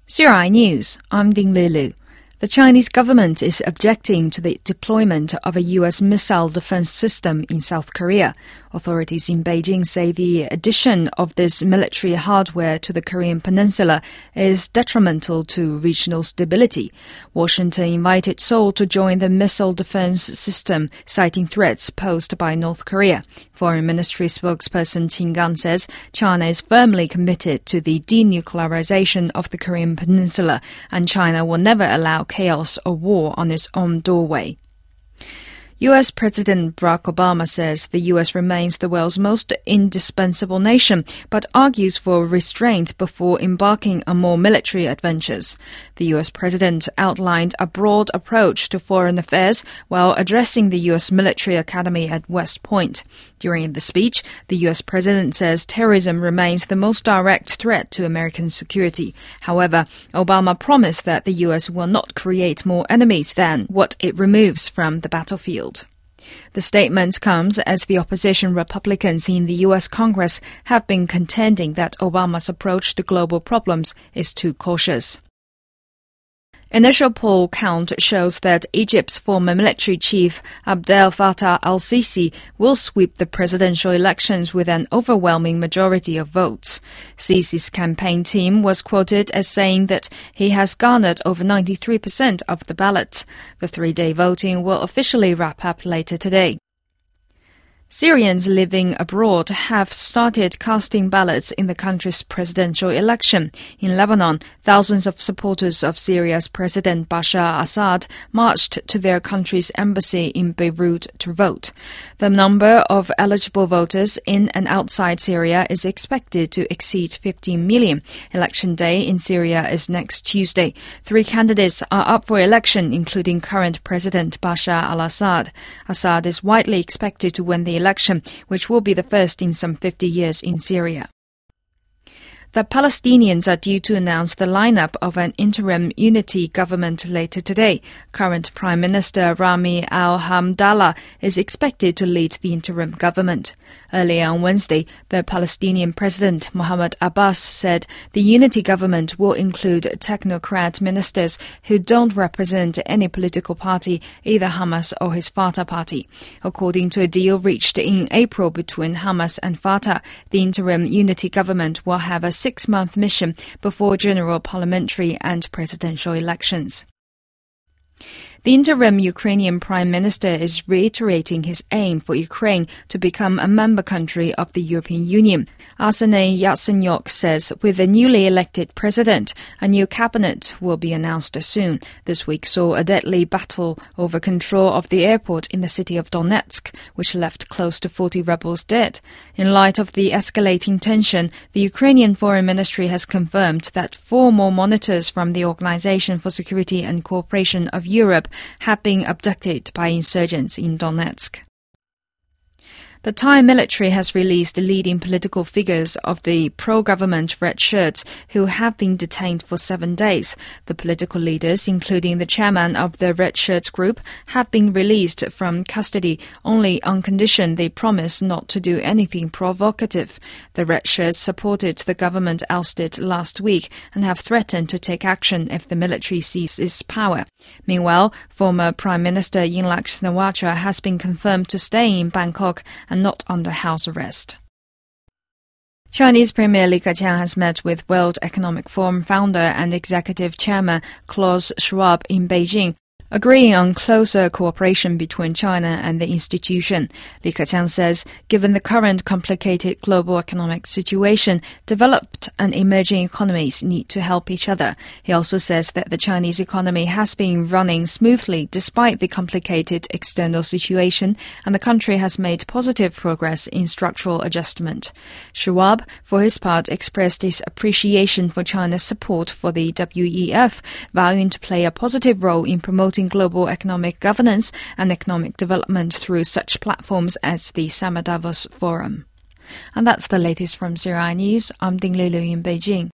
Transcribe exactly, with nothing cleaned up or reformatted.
C R I News, I'm Ding Lulu. The Chinese government is objecting to the deployment of a U S missile defense system in South Korea. Authorities in Beijing say the addition of this military hardware to the Korean peninsula is detrimental to regional stability. Washington invited Seoul to join the missile defense system, citing threats posed by North Korea. Foreign Ministry spokesperson Qin Gang says China is firmly committed to the denuclearization of the Korean peninsula, and China will never allow chaos or war on its own doorway. U S President Barack Obama says the U S remains the world's most indispensable nation, but argues for restraint before embarking on more military adventures. The U S president outlined a broad approach to foreign affairs while addressing the U S military academy at West Point. During the speech, the U S president says terrorism remains the most direct threat to American security. However, Obama promised that the U S will not create more enemies than what it removes from the battlefield. The statement comes as the opposition Republicans in the U S Congress have been contending that Obama's approach to global problems is too cautious. Initial poll count shows that Egypt's former military chief Abdel Fattah al-Sisi will sweep the presidential elections with an overwhelming majority of votes. Sisi's campaign team was quoted as saying that he has garnered over ninety-three percent of the ballots. The three-day voting will officially wrap up later today. Syrians living abroad have started casting ballots in the country's presidential election. In Lebanon, thousands of supporters of Syria's President Bashar Assad marched to their country's embassy in Beirut to vote. The number of eligible voters in and outside Syria is expected to exceed fifteen million. Election day in Syria is next Tuesday. Three candidates are up for election, including current President Bashar al-Assad. Assad is widely expected to win the election, which will be the first in some fifty years in Syria. The Palestinians are due to announce the lineup of an interim unity government later today. Current Prime Minister Rami al-Hamdallah is expected to lead the interim government. Earlier on Wednesday, the Palestinian President Mahmoud Abbas said the unity government will include technocrat ministers who don't represent any political party, either Hamas or his Fatah party. According to a deal reached in April between Hamas and Fatah, the interim unity government will have a six-month mission before general parliamentary and presidential elections. The interim Ukrainian Prime Minister is reiterating his aim for Ukraine to become a member country of the European Union. Arseniy Yatsenyuk says with the newly elected president, a new cabinet will be announced soon. This week saw a deadly battle over control of the airport in the city of Donetsk, which left close to forty rebels dead. In light of the escalating tension, the Ukrainian Foreign Ministry has confirmed that four more monitors from the Organization for Security and Cooperation of Europe have been abducted by insurgents in Donetsk. The Thai military has released leading political figures of the pro-government Red Shirts who have been detained for seven days. The political leaders, including the chairman of the Red Shirts group, have been released from custody only on condition they promise not to do anything provocative. The Red Shirts supported the government ousted last week and have threatened to take action if the military seizes power. Meanwhile, former Prime Minister Yingluck Shinawatra has been confirmed to stay in Bangkok and not under house arrest. Chinese Premier Li Keqiang has met with World Economic Forum founder and executive chairman Klaus Schwab in Beijing, agreeing on closer cooperation between China and the institution. Li Keqiang says, given the current complicated global economic situation, developed and emerging economies need to help each other. He also says that the Chinese economy has been running smoothly despite the complicated external situation, and the country has made positive progress in structural adjustment. Schwab, for his part, expressed his appreciation for China's support for the W E F, vowing to play a positive role in promoting global economic governance and economic development through such platforms as the Summer Davos Forum. And that's the latest from C R I News. I'm Ding Lulu in Beijing.